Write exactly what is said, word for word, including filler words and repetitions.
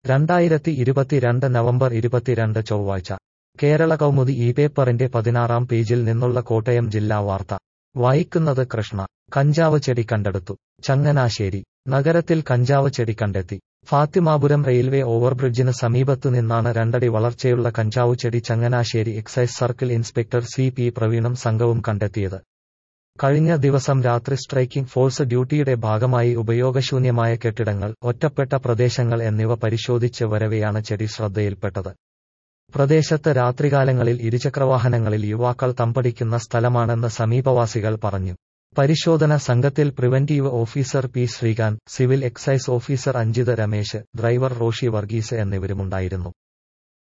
രണ്ടായിരത്തി ഇരുപത്തിരണ്ട് നവംബർ ഇരുപത്തിരണ്ട് ചൊവ്വാഴ്ച കേരള കൗമുദി ഈ പേപ്പറിന്റെ പതിനാറാം പേജിൽ നിന്നുള്ള കോട്ടയം ജില്ലാ വാർത്ത വായിക്കുന്നത് കൃഷ്ണ. കഞ്ചാവ് ചെടി കണ്ടെടുത്തു. ചങ്ങനാശ്ശേരി നഗരത്തിൽ കഞ്ചാവ് ചെടി കണ്ടെത്തി. ഫാത്തിമാപുരം റെയിൽവേ ഓവർബ്രിഡ്ജിന് സമീപത്തു നിന്നാണ് രണ്ടടി വളർച്ചയുള്ള കഞ്ചാവ് ചെടി Changanassery excise circle inspector C P പ്രവീണും സംഘവും കണ്ടെത്തിയത്. കഴിഞ്ഞ ദിവസം രാത്രി സ്ട്രൈക്കിംഗ് ഫോഴ്സ് ഡ്യൂട്ടിയുടെ ഭാഗമായി ഉപയോഗശൂന്യമായ കെട്ടിടങ്ങൾ, ഒറ്റപ്പെട്ട പ്രദേശങ്ങൾ എന്നിവ പരിശോധിച്ച് വരവെയാണ് ചെടി ശ്രദ്ധയിൽപ്പെട്ടത്. പ്രദേശത്ത് രാത്രികാലങ്ങളിൽ ഇരുചക്രവാഹനങ്ങളിൽ യുവാക്കൾ തമ്പടിക്കുന്ന സ്ഥലമാണെന്ന് സമീപവാസികൾ പറഞ്ഞു. പരിശോധന സംഘത്തിൽ preventive officer P Sreekanth, civil excise officer Anjith Ramesh, driver Roshi Varghese എന്നിവരുമുണ്ടായിരുന്നു.